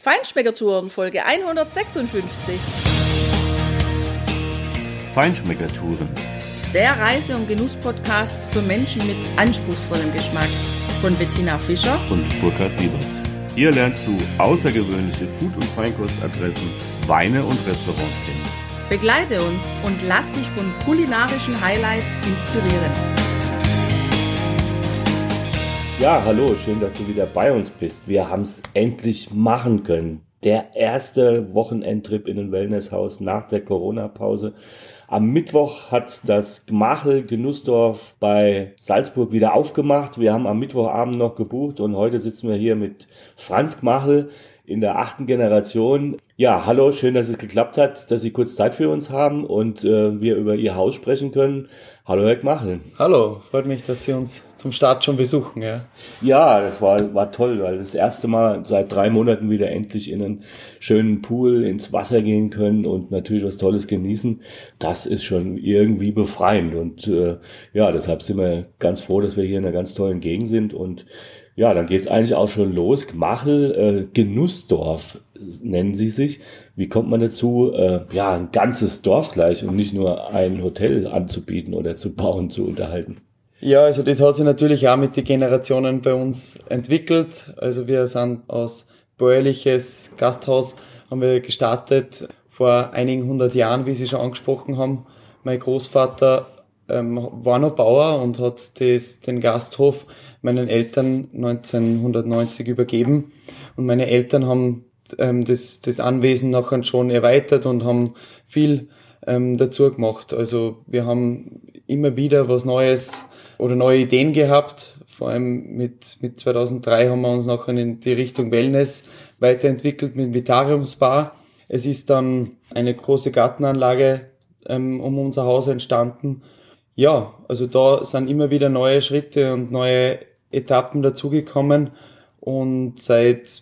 Feinschmeckertouren, Folge 156. Feinschmeckertouren. Der Reise- und Genuss-Podcast für Menschen mit anspruchsvollem Geschmack von Bettina Fischer und Burkhard Siebert. Hier lernst du außergewöhnliche Food- und Feinkostadressen, Weine und Restaurants kennen. Begleite uns und lass dich von kulinarischen Highlights inspirieren. Ja, hallo, schön, dass du wieder bei uns bist. Wir haben es endlich machen können. Der erste Wochenendtrip in ein Wellnesshaus nach der Corona-Pause. Am Mittwoch hat das Gmachl Genussdorf bei Salzburg wieder aufgemacht. Wir haben am Mittwochabend noch gebucht und heute sitzen wir hier mit Franz Gmachl in der 8. Generation. Ja, hallo, schön, dass es geklappt hat, dass Sie kurz Zeit für uns haben und wir über Ihr Haus sprechen können. Hallo, Herr Gmachl. Hallo, freut mich, dass Sie uns zum Start schon besuchen. Ja, das war toll, weil das erste Mal seit 3 Monaten wieder endlich in einen schönen Pool ins Wasser gehen können und natürlich was Tolles genießen. Das ist schon irgendwie befreiend und ja, deshalb sind wir ganz froh, dass wir hier in einer ganz tollen Gegend sind und ja, dann geht's eigentlich auch schon los. Gmachl Genussdorf nennen sie sich. Wie kommt man dazu, ja, ein ganzes Dorf gleich und nicht nur ein Hotel anzubieten oder zu bauen, zu unterhalten? Ja, also das hat sich natürlich auch mit den Generationen bei uns entwickelt. Also wir sind aus bäuerliches Gasthaus, haben wir gestartet vor einigen 100 Jahren, wie Sie schon angesprochen haben. Mein Großvater war noch Bauer und hat den Gasthof meinen Eltern 1990 übergeben. Und meine Eltern haben das Anwesen nachher schon erweitert und haben viel dazu gemacht. Also wir haben immer wieder was Neues oder neue Ideen gehabt. Vor allem mit 2003 haben wir uns nachher in die Richtung Wellness weiterentwickelt mit Vitariumsbar. Es ist dann eine große Gartenanlage um unser Haus entstanden. Ja, also da sind immer wieder neue Schritte und neue Etappen dazugekommen und seit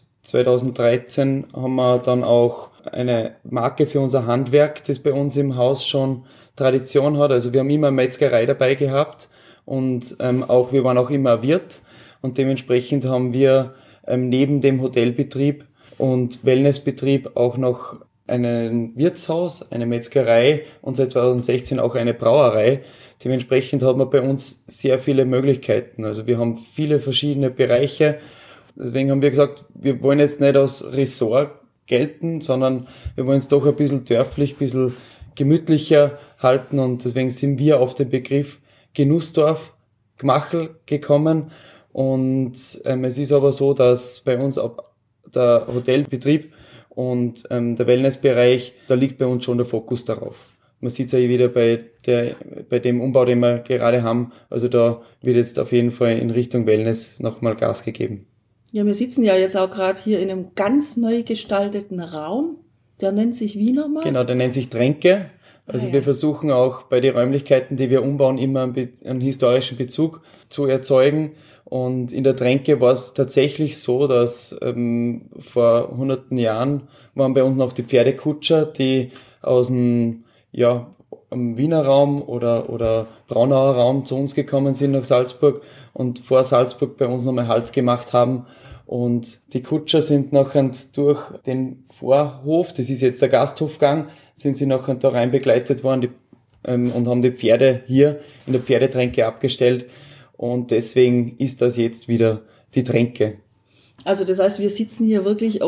2013 haben wir dann auch eine Marke für unser Handwerk, das bei uns im Haus schon Tradition hat. Also wir haben immer eine Metzgerei dabei gehabt und auch wir waren auch immer ein Wirt und dementsprechend haben wir neben dem Hotelbetrieb und Wellnessbetrieb auch noch ein Wirtshaus, eine Metzgerei und seit 2016 auch eine Brauerei. Dementsprechend hat man bei uns sehr viele Möglichkeiten. Also wir haben viele verschiedene Bereiche. Deswegen haben wir gesagt, wir wollen jetzt nicht als Ressort gelten, sondern wir wollen es doch ein bisschen dörflich, ein bisschen gemütlicher halten und deswegen sind wir auf den Begriff Genussdorf Gmachl gekommen und es ist aber so, dass bei uns der Hotelbetrieb und der Wellnessbereich, da liegt bei uns schon der Fokus darauf. Man sieht es ja wieder bei dem Umbau, den wir gerade haben. Also da wird jetzt auf jeden Fall in Richtung Wellness nochmal Gas gegeben. Ja, wir sitzen ja jetzt auch gerade hier in einem ganz neu gestalteten Raum. Der nennt sich wie nochmal? Genau, der nennt sich Tränke. Also wir versuchen auch bei den Räumlichkeiten, die wir umbauen, immer einen historischen Bezug zu erzeugen. Und in der Tränke war es tatsächlich so, dass vor hunderten Jahren waren bei uns noch die Pferdekutscher, die aus dem am Wiener Raum oder Braunauer Raum zu uns gekommen sind nach Salzburg und vor Salzburg bei uns nochmal Halt gemacht haben. Und die Kutscher sind nachher durch den Vorhof, das ist jetzt der Gasthofgang, sind sie nachher da rein begleitet worden und haben die Pferde hier in der Pferdetränke abgestellt. Und deswegen ist das jetzt wieder die Tränke. Also das heißt, wir sitzen hier wirklich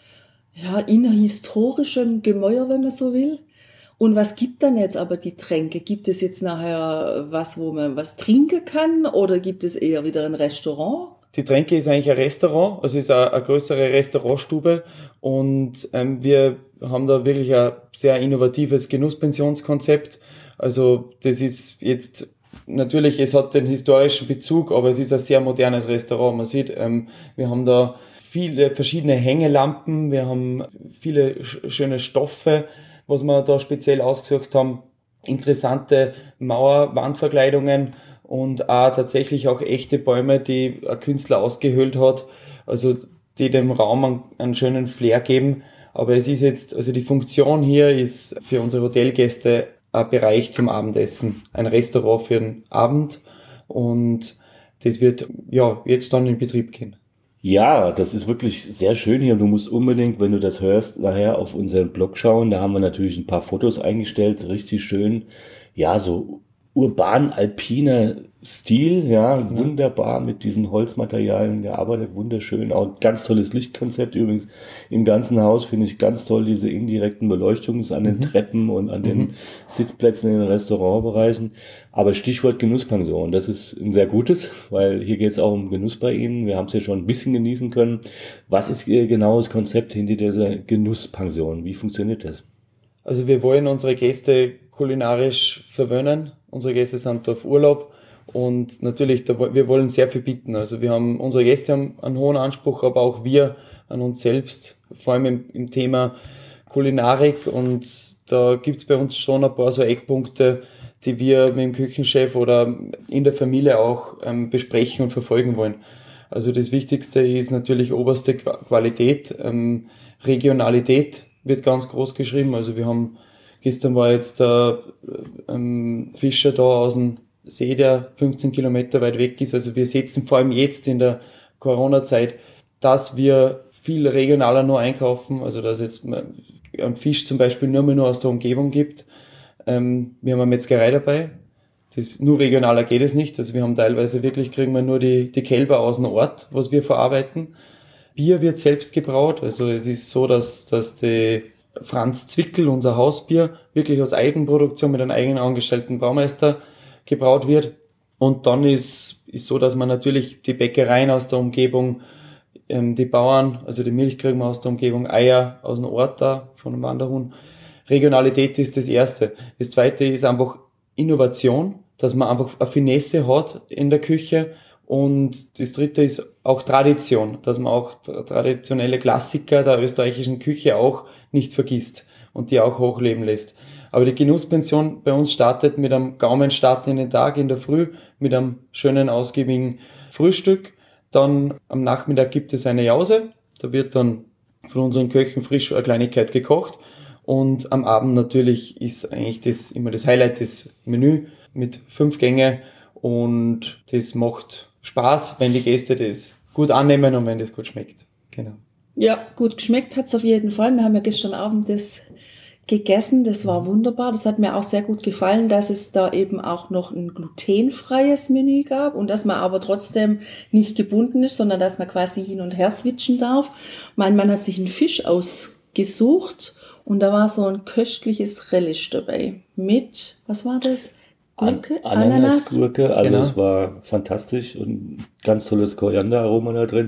in historischem Gemäuer, wenn man so will. Und was gibt dann jetzt aber die Tränke? Gibt es jetzt nachher was, wo man was trinken kann oder gibt es eher wieder ein Restaurant? Die Tränke ist eigentlich ein Restaurant, also ist eine größere Restaurantstube und wir haben da wirklich ein sehr innovatives Genusspensionskonzept. Also das ist jetzt natürlich, es hat den historischen Bezug, aber es ist ein sehr modernes Restaurant. Man sieht, wir haben da viele verschiedene Hängelampen, wir haben viele schöne Stoffe, was wir da speziell ausgesucht haben, interessante Mauerwandverkleidungen und tatsächlich auch echte Bäume, die ein Künstler ausgehöhlt hat, also die dem Raum einen schönen Flair geben. Aber es ist jetzt, also die Funktion hier ist für unsere Hotelgäste ein Bereich zum Abendessen, ein Restaurant für den Abend und das wird jetzt dann in Betrieb gehen. Ja, das ist wirklich sehr schön hier. Du musst unbedingt, wenn du das hörst, nachher auf unseren Blog schauen. Da haben wir natürlich ein paar Fotos eingestellt, richtig schön. Ja, so urban-alpiner Stil, ja, wunderbar mit diesen Holzmaterialien gearbeitet, wunderschön. Auch ein ganz tolles Lichtkonzept übrigens. Im ganzen Haus finde ich ganz toll diese indirekten Beleuchtungen an den Treppen und an den Sitzplätzen in den Restaurantbereichen. Aber Stichwort Genusspension, das ist ein sehr gutes, weil hier geht es auch um Genuss bei Ihnen. Wir haben es ja schon ein bisschen genießen können. Was ist Ihr genaues Konzept hinter dieser Genusspension? Wie funktioniert das? Also wir wollen unsere Gäste kulinarisch verwöhnen. Unsere Gäste sind auf Urlaub und natürlich, wir wollen sehr viel bieten. Also unsere Gäste haben einen hohen Anspruch, aber auch wir an uns selbst, vor allem im Thema Kulinarik. Und da gibt's bei uns schon ein paar so Eckpunkte, die wir mit dem Küchenchef oder in der Familie auch besprechen und verfolgen wollen. Also das Wichtigste ist natürlich oberste Qualität, Regionalität wird ganz groß geschrieben. Also gestern war jetzt der Fischer da aus dem See, der 15 Kilometer weit weg ist. Also wir setzen vor allem jetzt in der Corona-Zeit, dass wir viel regionaler nur einkaufen. Also dass jetzt ein Fisch zum Beispiel nur mehr aus der Umgebung gibt. Wir haben eine Metzgerei dabei. Nur regionaler geht es nicht. Also wir haben teilweise kriegen wir nur die Kälber aus dem Ort, was wir verarbeiten. Bier wird selbst gebraut. Also es ist so, dass die Franz Zwickel, unser Hausbier, wirklich aus Eigenproduktion mit einem eigenen angestellten Braumeister gebraut wird. Und dann ist so, dass man natürlich die Bäckereien aus der Umgebung, die Bauern, also die Milch kriegen wir aus der Umgebung, Eier aus dem Ort da, von dem Wanderhuhn. Regionalität ist das Erste. Das Zweite ist einfach Innovation, dass man einfach eine Finesse hat in der Küche. Und das Dritte ist auch Tradition, dass man auch traditionelle Klassiker der österreichischen Küche auch nicht vergisst und die auch hochleben lässt. Aber die Genusspension bei uns startet mit einem Gaumenstart in den Tag in der Früh, mit einem schönen, ausgiebigen Frühstück. Dann am Nachmittag gibt es eine Jause, da wird dann von unseren Köchen frisch eine Kleinigkeit gekocht. Und am Abend natürlich ist eigentlich immer das Highlight, das Menü mit 5 Gänge. Und das macht Spaß, wenn die Gäste das gut annehmen und wenn das gut schmeckt. Genau. Ja, gut geschmeckt hat's auf jeden Fall. Wir haben ja gestern Abend das gegessen. Das war wunderbar. Das hat mir auch sehr gut gefallen, dass es da eben auch noch ein glutenfreies Menü gab und dass man aber trotzdem nicht gebunden ist, sondern dass man quasi hin und her switchen darf. Mein Mann hat sich einen Fisch ausgesucht und da war so ein köstliches Relish dabei mit, was war das? Gurke, Ananasgurke, also Genau. es war fantastisch und ganz tolles Korianderaroma da drin.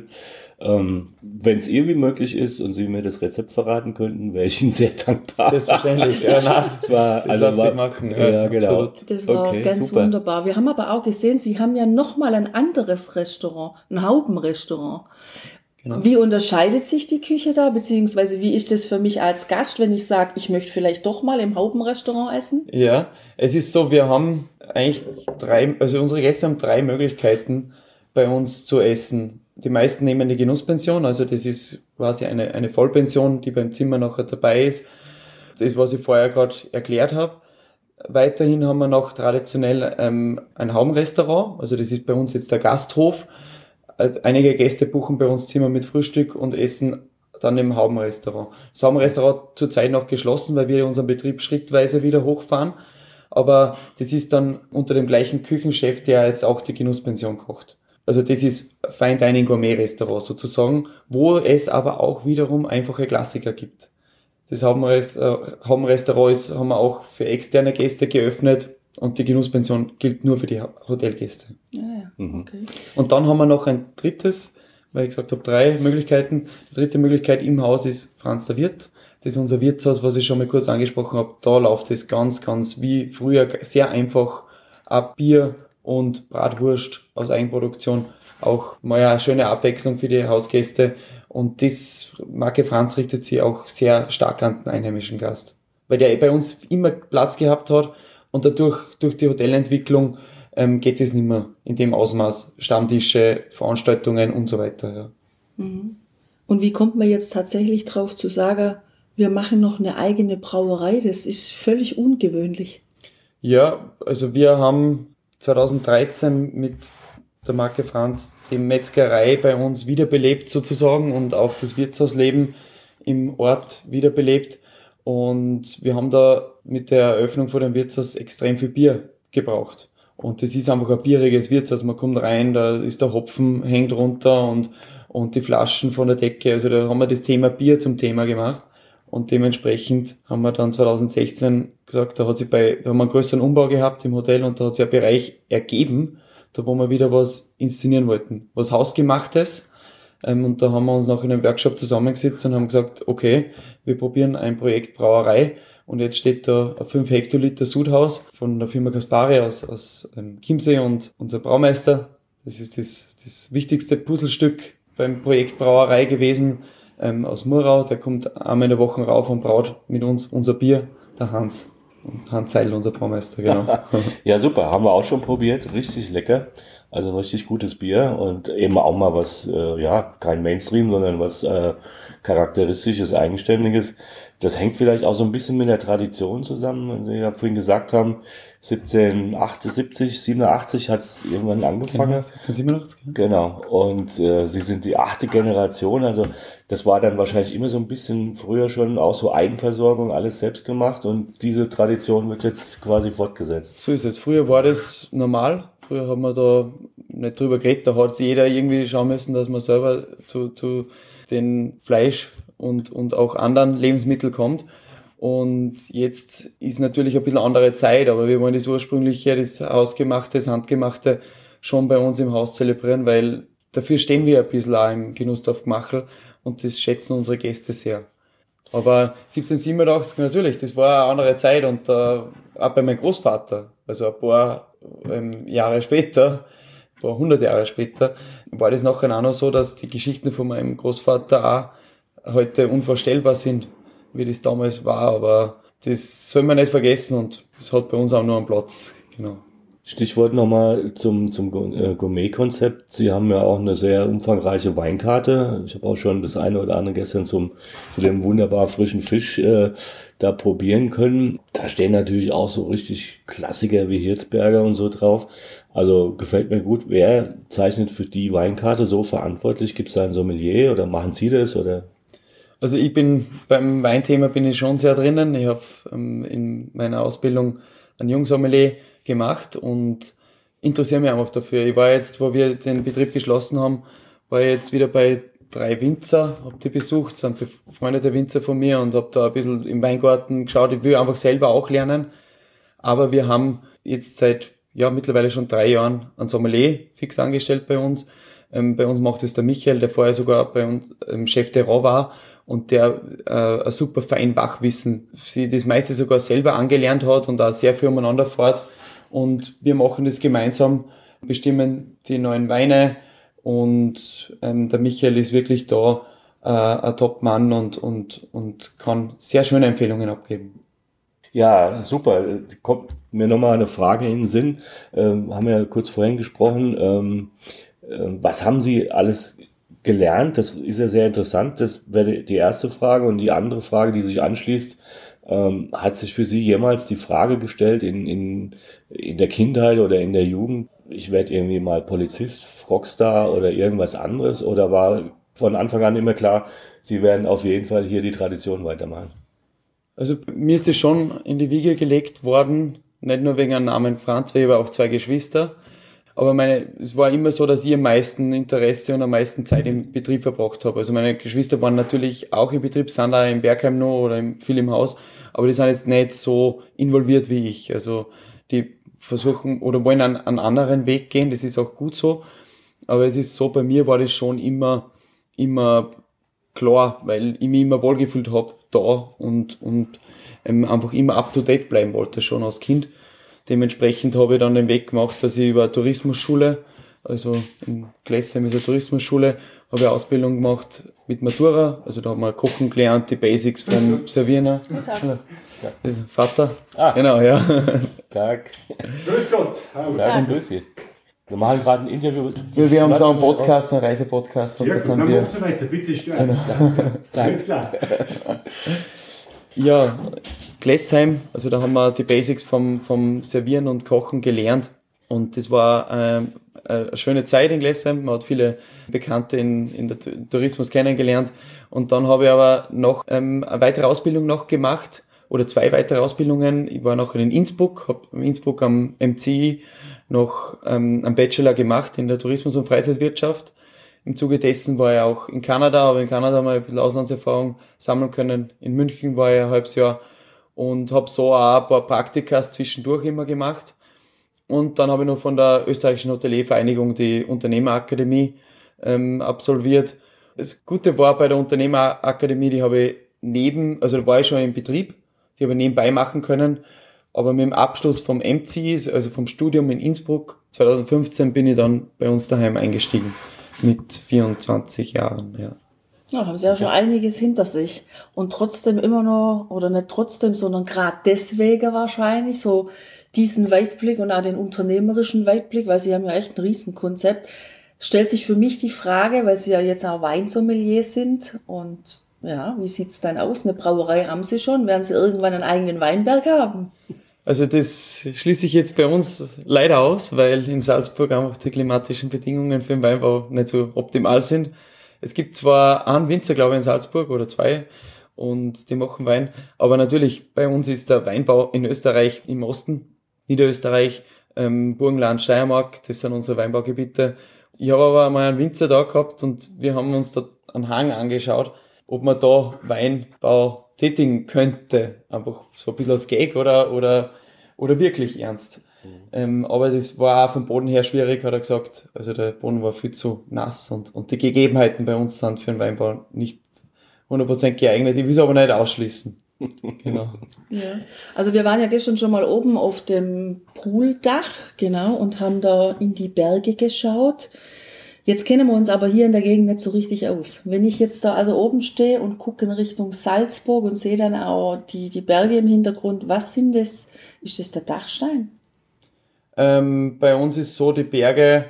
Wenn es irgendwie möglich ist und Sie mir das Rezept verraten könnten, wäre ich Ihnen sehr dankbar. Selbstverständlich. Ja, nein, Es war, das lasse ich machen. Ja, genau. Absolut. Das war Okay, ganz super. wunderbar. Wir haben aber auch gesehen, Sie haben ja nochmal ein anderes Restaurant, ein Haubenrestaurant. Genau. Wie unterscheidet sich die Küche da, beziehungsweise wie ist das für mich als Gast, wenn ich sage, ich möchte vielleicht doch mal im Haubenrestaurant essen? Ja, es ist so, wir haben eigentlich unsere Gäste haben 3 Möglichkeiten bei uns zu essen. Die meisten nehmen die Genusspension, also das ist quasi eine Vollpension, die beim Zimmer nachher dabei ist. Das, was ich vorher gerade erklärt habe. Weiterhin haben wir noch traditionell ein Haubenrestaurant, also das ist bei uns jetzt der Gasthof. Einige Gäste buchen bei uns Zimmer mit Frühstück und essen dann im Haubenrestaurant. Das Haubenrestaurant zurzeit noch geschlossen, weil wir unseren Betrieb schrittweise wieder hochfahren. Aber das ist dann unter dem gleichen Küchenchef, der jetzt auch die Genusspension kocht. Also das ist Fine Dining Gourmet Restaurant sozusagen, wo es aber auch wiederum einfache Klassiker gibt. Das Haubenrestaurant haben wir auch für externe Gäste geöffnet und die Genusspension gilt nur für die Hotelgäste. Ja, okay. Und dann haben wir noch ein drittes, weil ich gesagt habe, 3 Möglichkeiten. Die dritte Möglichkeit im Haus ist Franz der Wirt. Das ist unser Wirtshaus, was ich schon mal kurz angesprochen habe. Da läuft es ganz, ganz wie früher sehr einfach ab Bier und Bratwurst aus Eigenproduktion. Auch mal eine schöne Abwechslung für die Hausgäste. Und das Marke Franz richtet sich auch sehr stark an den einheimischen Gast. Weil der bei uns immer Platz gehabt hat und dadurch, durch die Hotelentwicklung, geht es nicht mehr in dem Ausmaß. Stammtische, Veranstaltungen und so weiter. Ja. Und wie kommt man jetzt tatsächlich drauf zu sagen, wir machen noch eine eigene Brauerei? Das ist völlig ungewöhnlich. Ja, also wir haben 2013 mit der Marke Franz die Metzgerei bei uns wiederbelebt sozusagen und auch das Wirtshausleben im Ort wiederbelebt. Und wir haben da mit der Eröffnung von dem Wirtshaus extrem viel Bier gebraucht. Und das ist einfach ein bieriges Wirtshaus. Man kommt rein, da ist der Hopfen, hängt runter und die Flaschen von der Decke. Also da haben wir das Thema Bier zum Thema gemacht. Und dementsprechend haben wir dann 2016 gesagt, da haben wir einen größeren Umbau gehabt im Hotel und da hat sich ein Bereich ergeben, da wo wir wieder was inszenieren wollten. Was Hausgemachtes. Und da haben wir uns noch in einem Workshop zusammengesetzt und haben gesagt, okay, wir probieren ein Projekt Brauerei. Und jetzt steht da ein 5 Hektoliter Sudhaus von der Firma Caspari aus Chiemsee und unser Braumeister. Das ist das wichtigste Puzzlestück beim Projekt Brauerei gewesen, aus Murau. Der kommt einmal in der Woche rauf und braut mit uns unser Bier, der Hans. Und Hans Seidel, unser Braumeister, genau. Ja, super. Haben wir auch schon probiert. Richtig lecker. Also ein richtig gutes Bier und eben auch mal was, kein Mainstream, sondern was Charakteristisches, Eigenständiges. Das hängt vielleicht auch so ein bisschen mit der Tradition zusammen. Also Sie ja vorhin gesagt haben, 87 hat es irgendwann angefangen. 1787. Genau. Und Sie sind die 8. Generation. Also das war dann wahrscheinlich immer so ein bisschen früher schon auch so Eigenversorgung, alles selbst gemacht. Und diese Tradition wird jetzt quasi fortgesetzt. So ist es. Früher war das normal. Früher haben wir da nicht drüber geredet. Da hat jeder irgendwie schauen müssen, dass man selber zu den Fleisch und auch anderen Lebensmitteln kommt. Und jetzt ist natürlich ein bisschen andere Zeit, aber wir wollen das ursprüngliche, das Hausgemachte, das Handgemachte schon bei uns im Haus zelebrieren, weil dafür stehen wir ein bisschen auch im Genussdorf Gmachel und das schätzen unsere Gäste sehr. Aber 1787 natürlich, das war eine andere Zeit und auch bei meinem Großvater, also ein paar Jahre später, ein paar 100 Jahre später, war das nachher auch noch so, dass die Geschichten von meinem Großvater auch heute unvorstellbar sind, wie das damals war, aber das soll man nicht vergessen und das hat bei uns auch nur einen Platz, genau. Stichwort nochmal zum Gourmet-Konzept. Sie haben ja auch eine sehr umfangreiche Weinkarte. Ich habe auch schon das eine oder andere gestern zu dem wunderbar frischen Fisch da probieren können. Da stehen natürlich auch so richtig Klassiker wie Hirzberger und so drauf. Also gefällt mir gut. Wer zeichnet für die Weinkarte so verantwortlich? Gibt es da ein Sommelier oder machen Sie das? Oder? Also beim Weinthema bin ich schon sehr drinnen. Ich habe in meiner Ausbildung einen Jungsommelier gemacht und interessiere mich einfach dafür. Ich war jetzt, wo wir den Betrieb geschlossen haben, war ich jetzt wieder bei 3 Winzer, habe die besucht, sind befreundete Winzer von mir und habe da ein bisschen im Weingarten geschaut. Ich will einfach selber auch lernen, aber wir haben jetzt seit mittlerweile schon 3 Jahren einen Sommelier fix angestellt bei uns. Bei uns macht es der Michael, der vorher sogar bei uns Chef de Rau war und der ein super Feinwachwissen, sie das meiste sogar selber angelernt hat und auch sehr viel umeinander fährt. Und wir machen das gemeinsam, bestimmen die neuen Weine und der Michael ist wirklich da ein Top-Mann und kann sehr schöne Empfehlungen abgeben. Ja, super. Kommt mir nochmal eine Frage in den Sinn. Haben wir ja kurz vorhin gesprochen. Was haben Sie alles gelernt? Das ist ja sehr interessant. Das wäre die erste Frage. Und die andere Frage, die sich anschließt, hat sich für Sie jemals die Frage gestellt in der Kindheit oder in der Jugend, ich werde irgendwie mal Polizist, Rockstar oder irgendwas anderes? Oder war von Anfang an immer klar, Sie werden auf jeden Fall hier die Tradition weitermachen? Also mir ist es schon in die Wiege gelegt worden, nicht nur wegen dem Namen Franz, weil ich habe auch 2 Geschwister. Aber es war immer so, dass ich am meisten Interesse und am meisten Zeit im Betrieb verbracht habe. Also meine Geschwister waren natürlich auch im Betrieb, sind auch im Bergheim noch oder viel im Haus, aber die sind jetzt nicht so involviert wie ich. Also die versuchen oder wollen einen anderen Weg gehen, das ist auch gut so. Aber es ist so, bei mir war das schon immer klar, weil ich mich immer wohlgefühlt habe da und einfach immer up to date bleiben wollte, schon als Kind. Dementsprechend habe ich dann den Weg gemacht, dass ich über eine Tourismusschule, also in Glessheim ist eine Tourismusschule, habe ich eine Ausbildung gemacht mit Matura, also da haben wir Kochen gelernt, die Basics vom Servieren. Ja. Vater? Genau, ja. Tag. Grüß Gott. Tag, grüß Sie. Wir machen gerade ein Interview. Wir haben so einen Podcast, einen Reisepodcast. Sehr gut, dann macht so weiter, bitte stören. Alles klar. Ja, Glessheim, also da haben wir die Basics vom Servieren und Kochen gelernt Und das war eine schöne Zeit in Glessheim. Man hat viele Bekannte in der Tourismus kennengelernt. Und dann habe ich aber noch eine weitere Ausbildung noch gemacht oder 2 weitere Ausbildungen. Ich war nachher in Innsbruck, habe in Innsbruck am MCI noch einen Bachelor gemacht in der Tourismus- und Freizeitwirtschaft. Im Zuge dessen war ich auch in Kanada, aber in Kanada habe ich ein bisschen Auslandserfahrung sammeln können. In München war ich ein halbes Jahr und habe so auch ein paar Praktikas zwischendurch immer gemacht. Und dann habe ich noch von der österreichischen Hoteliervereinigung die Unternehmerakademie absolviert. Das Gute war bei der Unternehmerakademie, die habe ich da war ich schon im Betrieb, die habe ich nebenbei machen können. Aber mit dem Abschluss vom MCI, also vom Studium in Innsbruck, 2015 bin ich dann bei uns daheim eingestiegen. Mit 24 Jahren, ja. Ja, haben Sie ja schon einiges hinter sich. Und trotzdem immer noch, oder nicht trotzdem, sondern gerade deswegen wahrscheinlich so diesen Weitblick und auch den unternehmerischen Weitblick, weil Sie haben ja echt ein Riesenkonzept. Stellt sich für mich die Frage, weil Sie ja jetzt auch Weinsommelier sind und ja, wie sieht's dann aus? Eine Brauerei haben Sie schon? Werden Sie irgendwann einen eigenen Weinberg haben? Also das schließe ich jetzt bei uns leider aus, weil in Salzburg einfach die klimatischen Bedingungen für den Weinbau nicht so optimal sind. Es gibt zwar einen Winzer, glaube ich, in Salzburg oder 2 und die machen Wein, aber natürlich bei uns ist der Weinbau in Österreich im Osten, Niederösterreich, Burgenland, Steiermark, das sind unsere Weinbaugebiete. Ich habe aber mal einen Winzer da gehabt und wir haben uns dort einen Hang angeschaut, ob man da Weinbau tätigen könnte, einfach so ein bisschen als Gag oder wirklich ernst. Aber das war auch vom Boden her schwierig, hat er gesagt. Also der Boden war viel zu nass und die Gegebenheiten bei uns sind für den Weinbau nicht 100% geeignet. Ich will es aber nicht ausschließen. Genau. Ja. Also wir waren ja gestern schon mal oben auf dem Pooldach, genau, und haben da in die Berge geschaut. Jetzt kennen wir uns aber hier in der Gegend nicht so richtig aus. Wenn ich jetzt da also oben stehe und gucke in Richtung Salzburg und sehe dann auch die Berge im Hintergrund, was sind das? Ist das der Dachstein? Bei uns ist so, die Berge,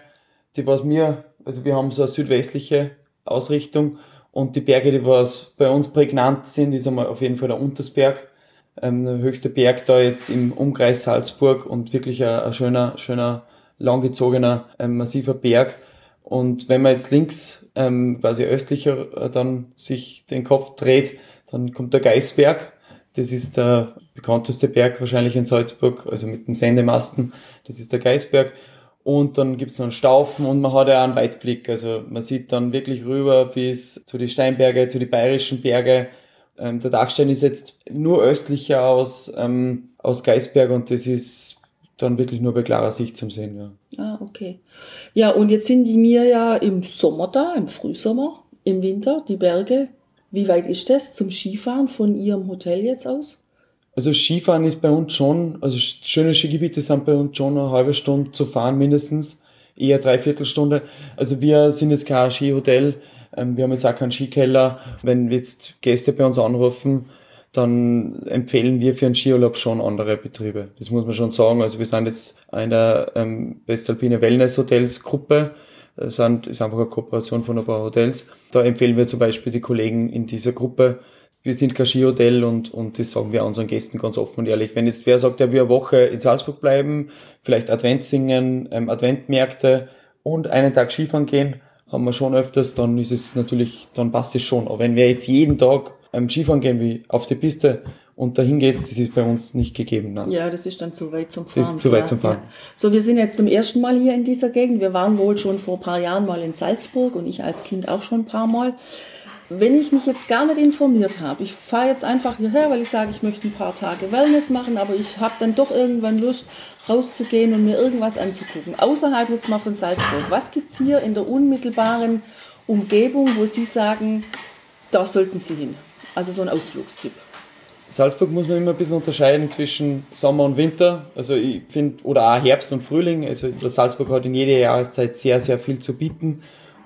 wir haben so eine südwestliche Ausrichtung und die Berge, die was bei uns prägnant sind, ist einmal auf jeden Fall der Untersberg, der höchste Berg da jetzt im Umkreis Salzburg und wirklich ein schöner, langgezogener, massiver Berg. Und wenn man jetzt links, quasi östlicher, dann sich den Kopf dreht, dann kommt der Geißberg. Das ist der bekannteste Berg wahrscheinlich in Salzburg, also mit den Sendemasten. Das ist der Geißberg. Und dann gibt's noch einen Staufen und man hat ja auch einen Weitblick. Also man sieht dann wirklich rüber bis zu die Steinberge, zu die bayerischen Berge. Der Dachstein ist jetzt nur östlicher aus Geißberg und das ist dann wirklich nur bei klarer Sicht zum Sehen, ja. Ah, okay. Ja, und jetzt sind die mir ja im Sommer da, im Frühsommer, im Winter, die Berge. Wie weit ist das zum Skifahren von Ihrem Hotel jetzt aus? Also Skifahren ist bei uns schon, also schöne Skigebiete sind bei uns schon eine halbe Stunde zu fahren mindestens, eher 3/4 Stunde. Also wir sind jetzt kein Skihotel, wir haben jetzt auch keinen Skikeller. Wenn jetzt Gäste bei uns anrufen, dann empfehlen wir für einen Skiurlaub schon andere Betriebe. Das muss man schon sagen. Also wir sind jetzt in der Westalpine Wellness Hotels Gruppe. Das ist einfach eine Kooperation von ein paar Hotels. Da empfehlen wir zum Beispiel die Kollegen in dieser Gruppe. Wir sind kein Skihotel und das sagen wir unseren Gästen ganz offen und ehrlich. Wenn jetzt wer sagt, er will eine Woche in Salzburg bleiben, vielleicht Advent singen, Adventmärkte und einen Tag Skifahren gehen, haben wir schon öfters, dann ist es natürlich, dann passt es schon. Aber wenn wer jetzt jeden Tag Skifahren gehen wie auf die Piste und dahin geht's, das ist bei uns nicht gegeben. Nein. Ja, das ist dann zu weit zum Fahren. Das ist zu weit zum Fahren. Ja. So, wir sind jetzt zum ersten Mal hier in dieser Gegend. Wir waren wohl schon vor ein paar Jahren mal in Salzburg und ich als Kind auch schon ein paar Mal. Wenn ich mich jetzt gar nicht informiert habe, ich fahre jetzt einfach hierher, weil ich sage, ich möchte ein paar Tage Wellness machen, aber ich habe dann doch irgendwann Lust, rauszugehen und mir irgendwas anzugucken. Außerhalb jetzt mal von Salzburg. Was gibt's hier in der unmittelbaren Umgebung, wo Sie sagen, da sollten Sie hin? Also so ein Ausflugstipp. Salzburg muss man immer ein bisschen unterscheiden zwischen Sommer und Winter. Also ich finde, oder auch Herbst und Frühling. Also Salzburg hat in jeder Jahreszeit sehr, sehr viel zu bieten.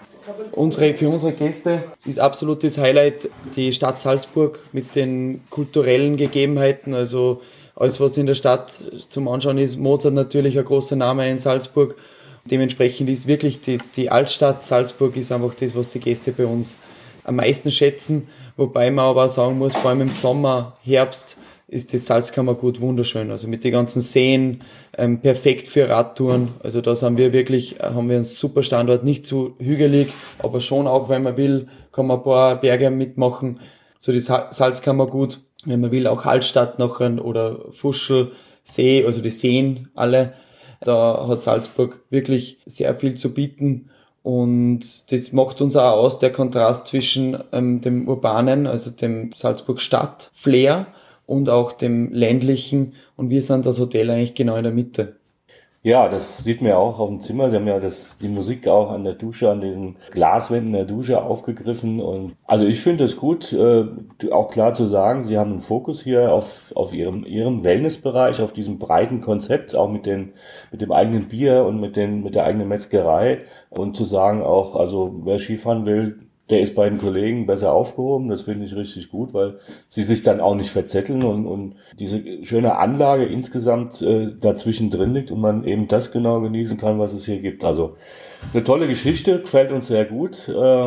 Für unsere Gäste ist absolut das Highlight die Stadt Salzburg mit den kulturellen Gegebenheiten. Also alles, was in der Stadt zum Anschauen ist. Mozart natürlich ein großer Name in Salzburg. Dementsprechend ist wirklich die Altstadt Salzburg ist einfach das, was die Gäste bei uns am meisten schätzen. Wobei man aber auch sagen muss, vor allem im Sommer, Herbst ist das Salzkammergut wunderschön. Also mit den ganzen Seen, perfekt für Radtouren. Also da haben wir einen super Standort, nicht zu hügelig, aber schon auch, wenn man will, kann man ein paar Berge mitmachen. So das Salzkammergut, wenn man will, auch Hallstatt nachher oder Fuschl, See, also die Seen alle. Da hat Salzburg wirklich sehr viel zu bieten. Und das macht uns auch aus, der Kontrast zwischen dem urbanen, also dem Salzburg-Stadt-Flair und auch dem ländlichen. Und wir sind das Hotel eigentlich genau in der Mitte. Ja, das sieht man ja auch auf dem Zimmer. Sie haben ja die Musik auch an der Dusche, an diesen Glaswänden der Dusche aufgegriffen. Und also ich finde es gut, auch klar zu sagen, Sie haben einen Fokus hier auf Ihrem Wellnessbereich, auf diesem breiten Konzept, auch mit dem eigenen Bier und mit der eigenen Metzgerei. Und zu sagen auch, also wer Skifahren will, der ist bei den Kollegen besser aufgehoben. Das finde ich richtig gut, weil sie sich dann auch nicht verzetteln und diese schöne Anlage insgesamt dazwischen drin liegt und man eben das genau genießen kann, was es hier gibt. Also eine tolle Geschichte, gefällt uns sehr gut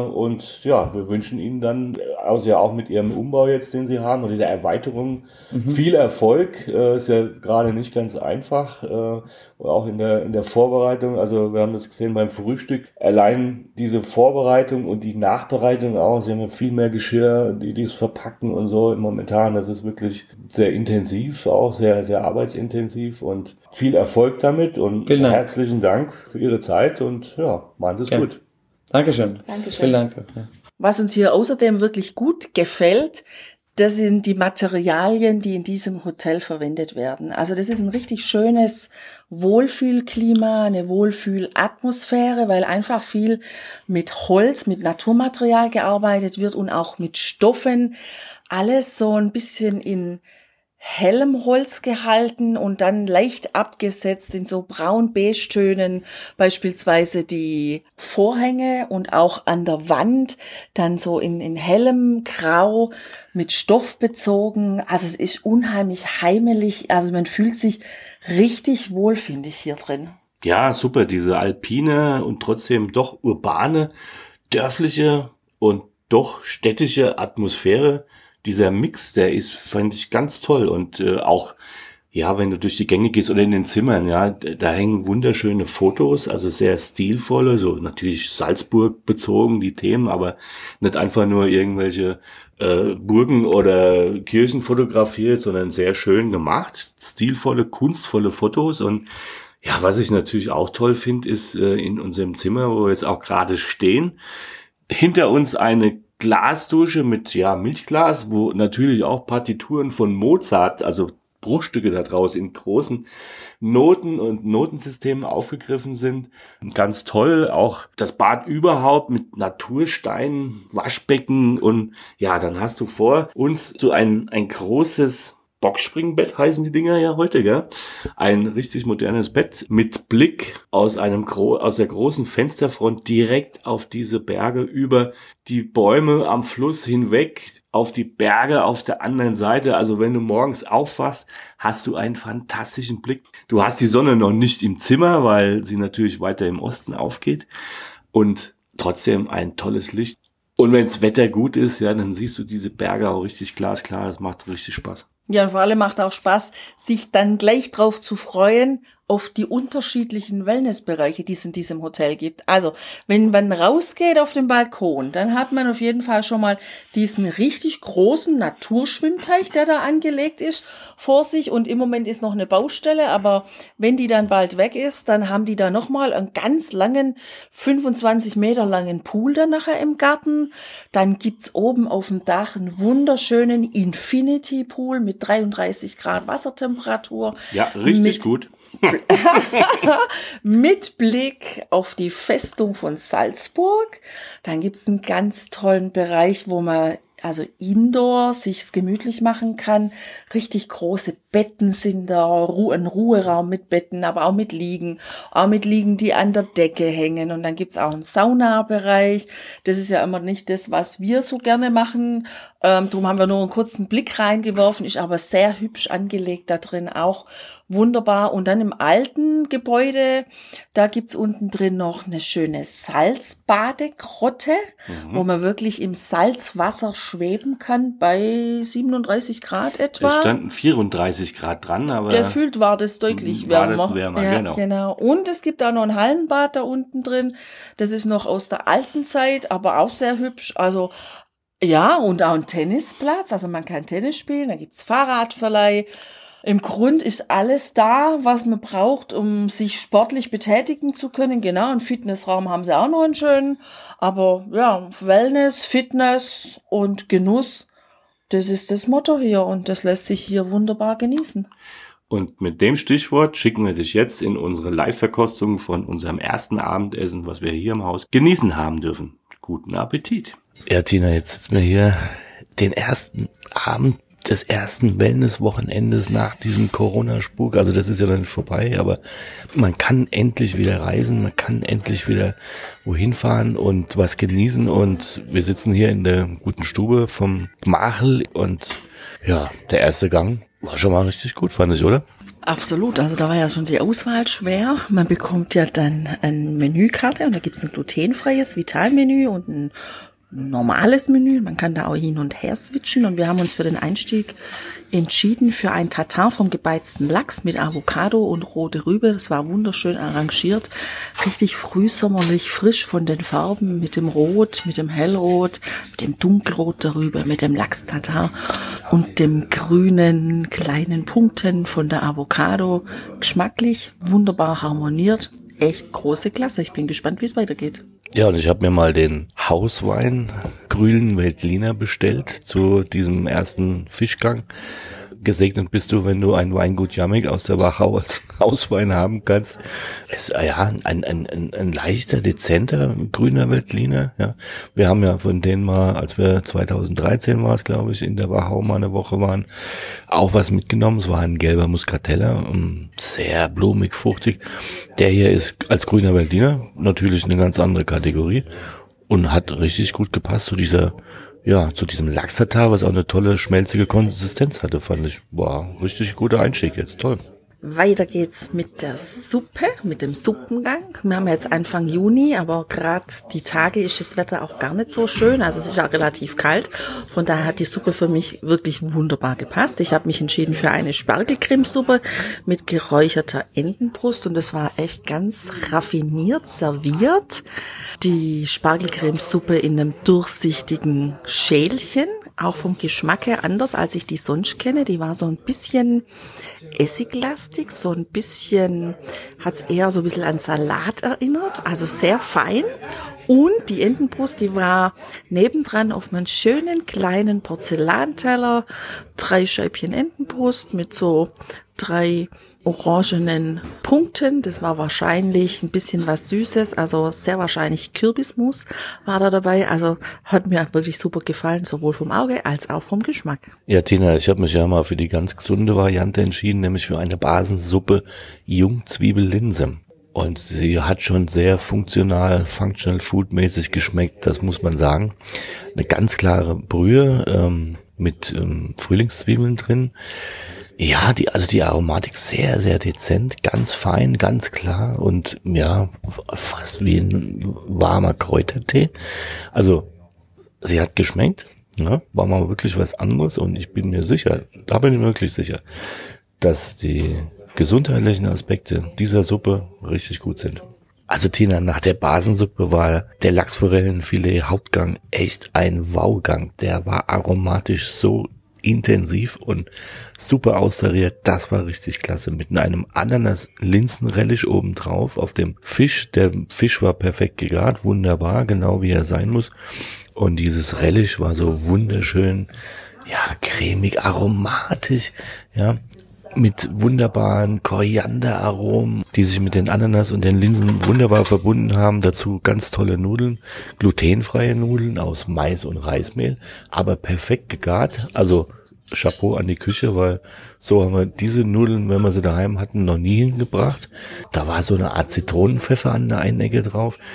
und ja, wir wünschen Ihnen dann, also ja auch mit Ihrem Umbau jetzt, den Sie haben oder der Erweiterung, viel Erfolg. Ist ja gerade nicht ganz einfach, auch in der Vorbereitung. Also wir haben das gesehen beim Frühstück. Allein diese Vorbereitung und die Nachbereitung auch, Sie haben ja viel mehr Geschirr, die es verpacken und so momentan. Das ist wirklich sehr intensiv, auch sehr, sehr arbeitsintensiv und viel Erfolg damit und herzlichen Dank für Ihre Zeit und ja, machen Sie es gut. Dankeschön. Vielen Dank. Ja. Was uns hier außerdem wirklich gut gefällt, das sind die Materialien, die in diesem Hotel verwendet werden. Also das ist ein richtig schönes Wohlfühlklima, eine Wohlfühlatmosphäre, weil einfach viel mit Holz, mit Naturmaterial gearbeitet wird und auch mit Stoffen. Alles so ein bisschen in hellem Holz gehalten und dann leicht abgesetzt in so braun-beige-Tönen, beispielsweise die Vorhänge und auch an der Wand dann so in hellem Grau mit Stoff bezogen. Also es ist unheimlich heimelig, also man fühlt sich richtig wohl, finde ich, hier drin. Ja, super, diese alpine und trotzdem doch urbane, dörfliche und doch städtische Atmosphäre. Dieser Mix, der ist, fand ich, ganz toll und auch, ja, wenn du durch die Gänge gehst oder in den Zimmern, ja, da hängen wunderschöne Fotos, also sehr stilvolle, so natürlich Salzburg bezogen, die Themen, aber nicht einfach nur irgendwelche Burgen oder Kirchen fotografiert, sondern sehr schön gemacht, stilvolle, kunstvolle Fotos und ja, was ich natürlich auch toll finde, ist in unserem Zimmer, wo wir jetzt auch gerade stehen, hinter uns eine Glasdusche mit Milchglas, wo natürlich auch Partituren von Mozart, also Bruchstücke da draus in großen Noten und Notensystemen aufgegriffen sind. Ganz toll, auch das Bad überhaupt mit Natursteinen, Waschbecken und ja, dann hast du vor uns so ein großes Boxspringbett heißen die Dinger ja heute, gell? Ein richtig modernes Bett mit Blick aus der großen Fensterfront direkt auf diese Berge, über die Bäume am Fluss hinweg, auf die Berge auf der anderen Seite. Also wenn du morgens aufwachst, hast du einen fantastischen Blick. Du hast die Sonne noch nicht im Zimmer, weil sie natürlich weiter im Osten aufgeht und trotzdem ein tolles Licht. Und wenns Wetter gut ist, ja, dann siehst du diese Berge auch richtig glasklar. Das macht richtig Spaß. Ja, und vor allem macht auch Spaß, sich dann gleich drauf zu freuen, auf die unterschiedlichen Wellnessbereiche, die es in diesem Hotel gibt. Also, wenn man rausgeht auf den Balkon, dann hat man auf jeden Fall schon mal diesen richtig großen Naturschwimmteich, der da angelegt ist, vor sich. Und im Moment ist noch eine Baustelle, aber wenn die dann bald weg ist, dann haben die da nochmal einen ganz langen, 25 Meter langen Pool dann nachher im Garten. Dann gibt's oben auf dem Dach einen wunderschönen Infinity Pool mit 33 Grad Wassertemperatur. Ja, richtig gut. Mit Blick auf die Festung von Salzburg. Dann gibt's einen ganz tollen Bereich, wo man also indoor sich's gemütlich machen kann. Richtig große Betten sind da, ein Ruheraum mit Betten, aber auch mit Liegen, die an der Decke hängen. Und dann gibt's auch einen Saunabereich. Das ist ja immer nicht das, was wir so gerne machen. Darum haben wir nur einen kurzen Blick reingeworfen, ist aber sehr hübsch angelegt da drin, auch wunderbar. Und dann im alten Gebäude, da gibt's unten drin noch eine schöne Salzbadegrotte, wo man wirklich im Salzwasser schweben kann bei 37 Grad etwa. Es standen 34 Grad dran, aber gefühlt war das deutlich wärmer. War das wärmer, ja, genau. Und es gibt auch noch ein Hallenbad da unten drin. Das ist noch aus der alten Zeit, aber auch sehr hübsch. Also ja, und auch ein Tennisplatz. Also man kann Tennis spielen, da gibt's Fahrradverleih. Im Grund ist alles da, was man braucht, um sich sportlich betätigen zu können. Genau, einen Fitnessraum haben sie auch noch einen schönen. Aber ja, Wellness, Fitness und Genuss, das ist das Motto hier und das lässt sich hier wunderbar genießen. Und mit dem Stichwort schicken wir dich jetzt in unsere Live-Verkostung von unserem ersten Abendessen, was wir hier im Haus genießen haben dürfen. Guten Appetit. Ja, Tina, jetzt sitzen wir hier den ersten Abend des ersten Wellness-Wochenendes nach diesem Corona-Spuk. Also das ist ja noch nicht vorbei, aber man kann endlich wieder reisen, man kann endlich wieder wohin fahren und was genießen. Und wir sitzen hier in der guten Stube vom Machel und ja, der erste Gang war schon mal richtig gut, fand ich, oder? Absolut, also da war ja schon die Auswahl schwer. Man bekommt ja dann eine Menükarte und da gibt's ein glutenfreies Vitalmenü und ein normales Menü. Man kann da auch hin und her switchen und wir haben uns für den Einstieg entschieden für ein Tatar vom gebeizten Lachs mit Avocado und rote Rübe. Das war wunderschön arrangiert, richtig frühsommerlich, frisch von den Farben mit dem Rot, mit dem Hellrot, mit dem Dunkelrot der Rübe, mit dem Lachs-Tatar und dem grünen kleinen Punkten von der Avocado. Geschmacklich wunderbar harmoniert. Echt große Klasse. Ich bin gespannt, wie es weitergeht. Ja, und ich habe mir mal den Hauswein Grünen Veltliner bestellt zu diesem ersten Fischgang. Gesegnet bist du, wenn du ein Weingut Jammig aus der Wachau als Hauswein haben kannst. Es ist ja ein leichter, dezenter grüner Veltliner. Ja, wir haben ja von denen mal, als wir 2013 war es, glaube ich, in der Wachau mal eine Woche waren, auch was mitgenommen. Es war ein gelber Muscateller, sehr blumig, fruchtig. Der hier ist als grüner Veltliner natürlich eine ganz andere Kategorie und hat richtig gut gepasst zu diesem Lachs-Tatar, was auch eine tolle, schmelzige Konsistenz hatte, fand ich. Wow, richtig guter Einstieg jetzt, toll. Weiter geht's mit der Suppe, mit dem Suppengang. Wir haben jetzt Anfang Juni, aber gerade die Tage ist das Wetter auch gar nicht so schön. Also es ist auch relativ kalt. Von daher hat die Suppe für mich wirklich wunderbar gepasst. Ich habe mich entschieden für eine Spargelcremesuppe mit geräucherter Entenbrust und das war echt ganz raffiniert serviert. Die Spargelcremesuppe in einem durchsichtigen Schälchen, auch vom Geschmack her anders, als ich die sonst kenne. Die war so ein bisschen essiglastig, so ein bisschen, hat's eher so ein bisschen an Salat erinnert, also sehr fein. Und die Entenbrust, die war nebendran auf einem schönen kleinen Porzellanteller, 3 Scheibchen Entenbrust mit so 3 orangenen Punkten. Das war wahrscheinlich ein bisschen was Süßes, also sehr wahrscheinlich Kürbismus war da dabei. Also hat mir wirklich super gefallen, sowohl vom Auge als auch vom Geschmack. Ja, Tina, ich habe mich ja mal für die ganz gesunde Variante entschieden, nämlich für eine Basensuppe Jungzwiebellinse. Und sie hat schon sehr funktional, functional food mäßig geschmeckt, das muss man sagen. Eine ganz klare Brühe mit Frühlingszwiebeln drin. Ja, die Aromatik sehr, sehr dezent, ganz fein, ganz klar und ja, fast wie ein warmer Kräutertee. Also, sie hat geschmeckt, ja, war mal wirklich was anderes und ich bin mir sicher, da bin ich mir wirklich sicher, dass die gesundheitlichen Aspekte dieser Suppe richtig gut sind. Also Tina, nach der Basensuppe war der Lachsforellenfilet Hauptgang echt ein Wow-Gang. Der war aromatisch so intensiv und super austariert. Das war richtig klasse. Mit einem Ananas-Linsen-Relish obendrauf auf dem Fisch. Der Fisch war perfekt gegart, wunderbar, genau wie er sein muss. Und dieses Relish war so wunderschön, ja, cremig, aromatisch, ja, mit wunderbaren Korianderaromen, die sich mit den Ananas und den Linsen wunderbar verbunden haben. Dazu ganz tolle Nudeln, glutenfreie Nudeln aus Mais und Reismehl, aber perfekt gegart. Also Chapeau an die Küche, weil so haben wir diese Nudeln, wenn wir sie daheim hatten, noch nie hingebracht. Da war so eine Art Zitronenpfeffer an der einen Ecke drauf.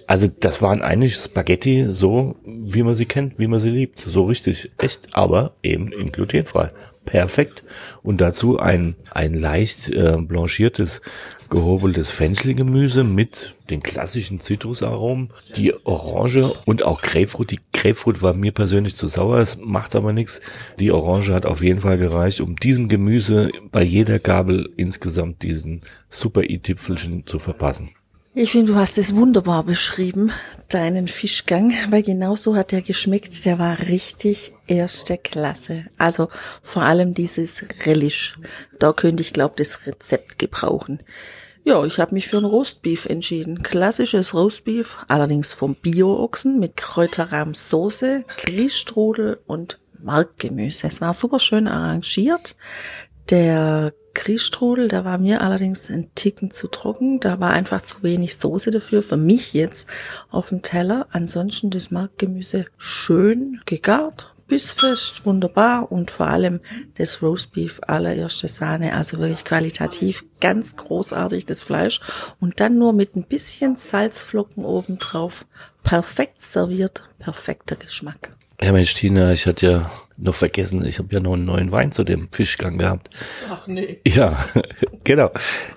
Also das waren eigentlich Spaghetti so, wie man sie kennt, wie man sie liebt. So richtig echt, aber eben glutenfrei. Perfekt. Und dazu ein leicht blanchiertes, gehobeltes Fenchelgemüse mit den klassischen Zitrusaromen, die Orange und auch Grapefruit. Die Grapefruit war mir persönlich zu sauer, es macht aber nichts. Die Orange hat auf jeden Fall gereicht, um diesem Gemüse bei jeder Gabel insgesamt diesen super i-Tüpfelchen zu verpassen. Ich finde, du hast es wunderbar beschrieben, deinen Fischgang, weil genau so hat der geschmeckt. Der war richtig erste Klasse. Also vor allem dieses Relish. Da könnte ich, glaube das Rezept gebrauchen. Ja, ich habe mich für ein Roastbeef entschieden. Klassisches Roastbeef, allerdings vom Bio-Ochsen mit Kräuterrahmsoße, Grießstrudel und Markgemüse. Es war super schön arrangiert. Der Grießstrudel, der war mir allerdings ein Ticken zu trocken. Da war einfach zu wenig Soße dafür, für mich jetzt auf dem Teller. Ansonsten das Markgemüse schön gegart, bissfest, wunderbar und vor allem das Roastbeef allererste Sahne. Also wirklich qualitativ ganz großartig das Fleisch und dann nur mit ein bisschen Salzflocken obendrauf. Perfekt serviert, perfekter Geschmack. Ja Mensch, Tina, ich hatte ja noch vergessen, ich habe ja noch einen neuen Wein zu dem Fischgang gehabt. Ach nee. Ja, genau.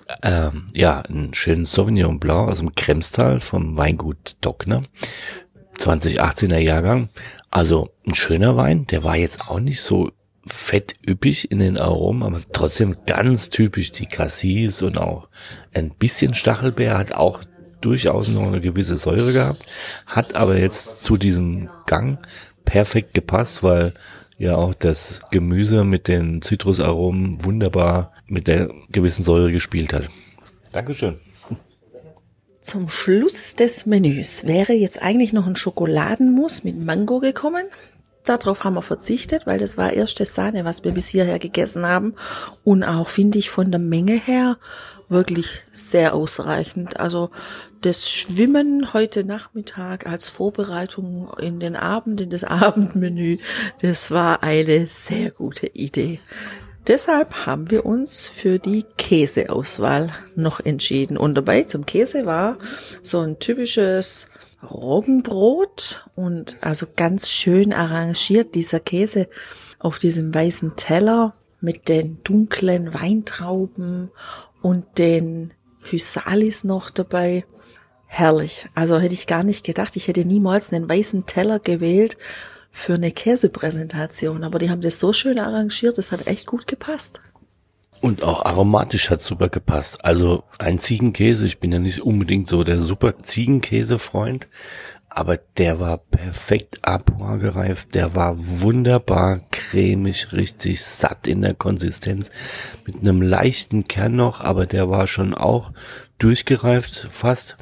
Einen schönen Sauvignon Blanc aus dem Kremstal vom Weingut Dockner. 2018er Jahrgang. Also ein schöner Wein, der war jetzt auch nicht so fett üppig in den Aromen, aber trotzdem ganz typisch die Cassis und auch ein bisschen Stachelbeer, hat auch durchaus noch eine gewisse Säure gehabt, hat aber jetzt zu diesem Gang perfekt gepasst, weil ja auch das Gemüse mit den Zitrusaromen wunderbar mit der gewissen Säure gespielt hat. Dankeschön. Zum Schluss des Menüs wäre jetzt eigentlich noch ein Schokoladenmus mit Mango gekommen. Darauf haben wir verzichtet, weil das war erste Sahne, was wir bis hierher gegessen haben. Und auch, finde ich, von der Menge her wirklich sehr ausreichend. Also das Schwimmen heute Nachmittag als Vorbereitung in den Abend, in das Abendmenü, das war eine sehr gute Idee. Deshalb haben wir uns für die Käseauswahl noch entschieden. Und dabei zum Käse war so ein typisches Roggenbrot und also ganz schön arrangiert dieser Käse auf diesem weißen Teller mit den dunklen Weintrauben und den Physalis noch dabei. Herrlich. Also hätte ich gar nicht gedacht, ich hätte niemals einen weißen Teller gewählt für eine Käsepräsentation, aber die haben das so schön arrangiert, das hat echt gut gepasst. Und auch aromatisch hat super gepasst. Also ein Ziegenkäse, ich bin ja nicht unbedingt so der super Ziegenkäse-Freund, aber der war perfekt Arpois gereift, der war wunderbar cremig, richtig satt in der Konsistenz, mit einem leichten Kern noch, aber der war schon auch durchgereift fast.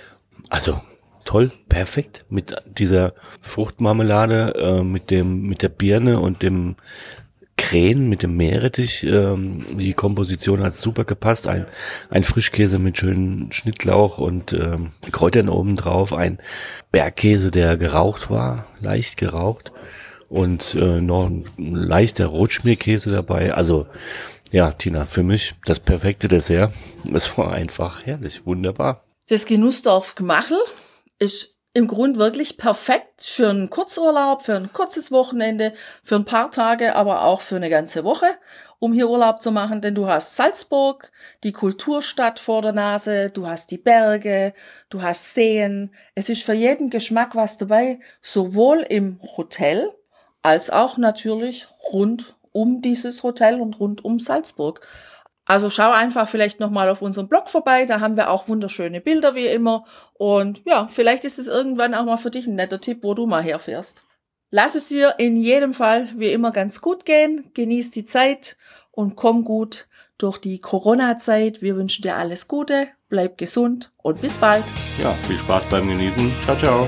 Also toll, perfekt mit dieser Fruchtmarmelade, mit der Birne und dem Krähen, mit dem Meerrettich. Die Komposition hat super gepasst. Ein Frischkäse mit schönen Schnittlauch und Kräutern oben drauf. Ein Bergkäse, der geraucht war, leicht geraucht. Und noch ein leichter Rotschmierkäse dabei. Also ja, Tina, für mich das perfekte Dessert. Es war einfach herrlich, wunderbar. Das Genussdorf Gmachel ist im Grund wirklich perfekt für einen Kurzurlaub, für ein kurzes Wochenende, für ein paar Tage, aber auch für eine ganze Woche, um hier Urlaub zu machen. Denn du hast Salzburg, die Kulturstadt vor der Nase, du hast die Berge, du hast Seen. Es ist für jeden Geschmack was dabei, sowohl im Hotel als auch natürlich rund um dieses Hotel und rund um Salzburg. Also schau einfach vielleicht nochmal auf unserem Blog vorbei, da haben wir auch wunderschöne Bilder wie immer und ja, vielleicht ist es irgendwann auch mal für dich ein netter Tipp, wo du mal herfährst. Lass es dir in jedem Fall wie immer ganz gut gehen, genieß die Zeit und komm gut durch die Corona-Zeit. Wir wünschen dir alles Gute, bleib gesund und bis bald. Ja, viel Spaß beim Genießen. Ciao, ciao.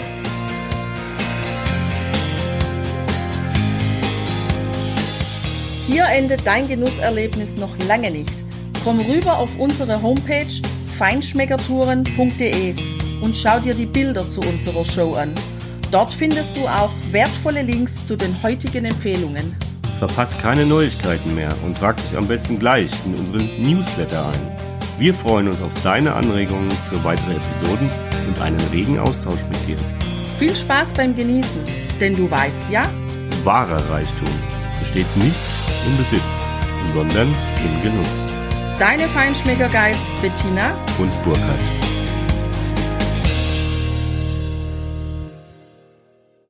Hier endet dein Genusserlebnis noch lange nicht. Komm rüber auf unsere Homepage feinschmeckertouren.de und schau dir die Bilder zu unserer Show an. Dort findest du auch wertvolle Links zu den heutigen Empfehlungen. Verpasst keine Neuigkeiten mehr und trag dich am besten gleich in unseren Newsletter ein. Wir freuen uns auf deine Anregungen für weitere Episoden und einen regen Austausch mit dir. Viel Spaß beim Genießen, denn du weißt ja, Wahrer Reichtum besteht nicht im Besitz, sondern im Genuss. deine Feinschmecker-Guides Bettina Und Burkhard.